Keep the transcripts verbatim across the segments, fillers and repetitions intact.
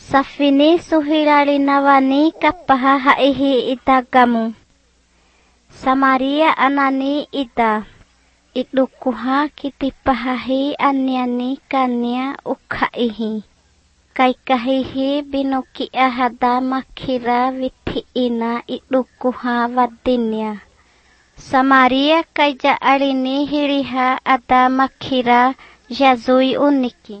Safini suhirali nawani kapaha haihi itagamu. Samaria anani ita. Itlukuha kitipahahi anyani kanya ukhaihi. Kaikahihi binuki ahada makira vitiina itlukuha vadinya. Samaria kaja arini hiriha ada makira jazui uniki.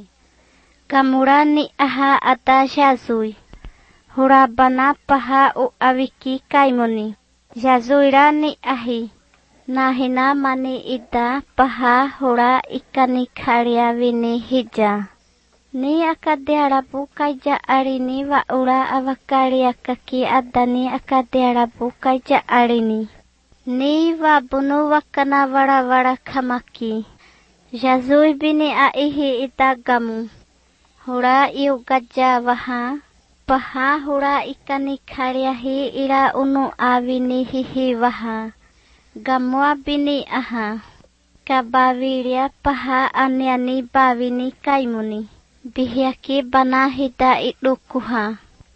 Kamurani aha ada jazui. Hurabana paha u awiki kaimuni. Jazuirani ahi. Nahina mani ida paha hura ikani karya vini hija. Ni akadiarabu kaja arini wa ura avakaria kaki adani akadiarabu kaja arini. Ni wa bunu wakana wara wara kamaki. Jazui bini aihi itagamu. Hura iu gaja waha. Paha hura ikani karyahi ira unu avini hihi waha. Gamua bini aha. Kabaviria paha anyani bavini kaimuni. Bihiaki bana hida itlukuha.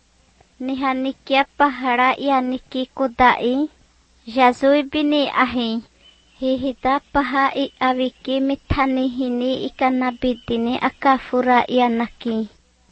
Nihanikia pahara yaniki kudai. Jazui bini ahi. Hihida paha i awiki mitani hini ikanabidini akafura yanaki.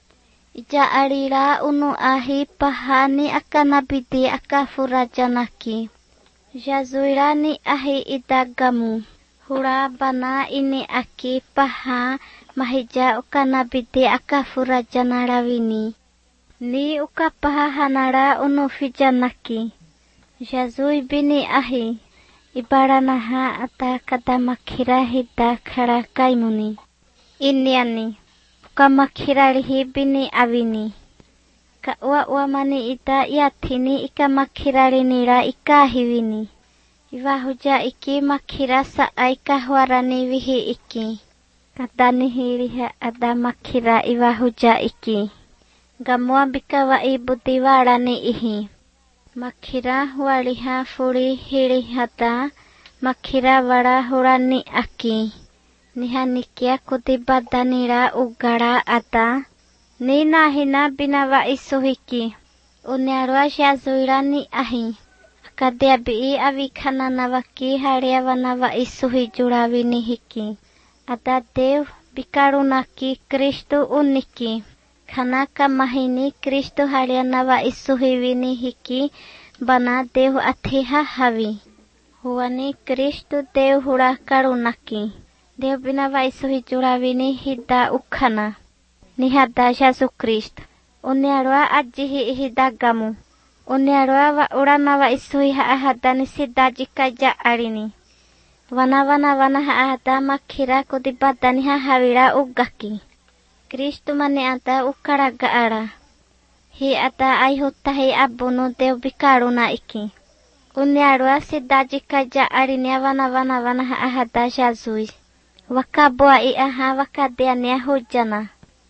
Ija arira unu ahi pahani akanabidi akafura janaki. Jazuirani ahi idagamu. Hura bana ini aki paha mahija ukanabidi akafura janarawini. Ni ukapaha hanara unu fijanaki. Jazui bini ahi. Ibaranaha ata kadamakira hida kara kaimuni. Iniani. Ukamakiralihi bini avini. Ka ua ua mani ita yatini ikamakilalinira ikahivini. Iwahuja iki makira saa ikahwarani vihi iki. Kadani hiriha ada makira iwahuja iki. Gamua bikawa ibudiwarani ihi. Makira waliha furi hirihata. Makira wara hurani aki. Nihanikia kudibadanira ugara ada. Ni nahina binawa isuhiki. Unyarwa jazuirani ahi. Akadiabii avikana nawaki haria wanawa isuhi jurawini hiki. Ada dev bikarunaki Kristu uniki. Kanaka mahini Kristu haria nawa isuhi wini hiki. Bana dev atiha havi. Huwani Kristu dev hura karunaki. Dev binawa isuhi jurawini hida ukhana. Nihada Yesu Kristo. Unyarwa ajihi ihidagamu. Unyarwa wa urana wa isuhi haahada nisida jikaja arini. Wana wana wana haahada makira kudibadani hahavira ugaki. Kristo mani ada ukaraga ara. Hi ada aihutahi abunu dev bikaruna iki. Unyarwa sida jikaja arini wana wana wana haahada jazui. Wakabua iaha wakadiania hujana.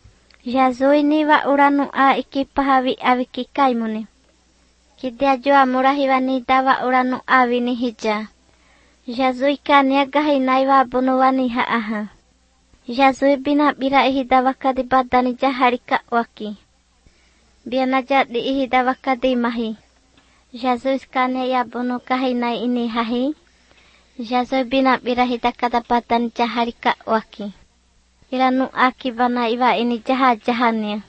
Jazui ni wa uranu a iki pahavi aviki kaimuni. Kidia jua murahiwa ni dawa uranu avini hija. Jazui kania gahinai wa bunuwani haaha. Jazui bina bira ihida wakadi badani jaharika waki. Biana jadi ihida wakadi mahi. Jazui kania ya bunu gahinai ini hahi. Jazui bina bira hida kada badani jaharika waki. Iranu akibana iwa ini jahat jahannya.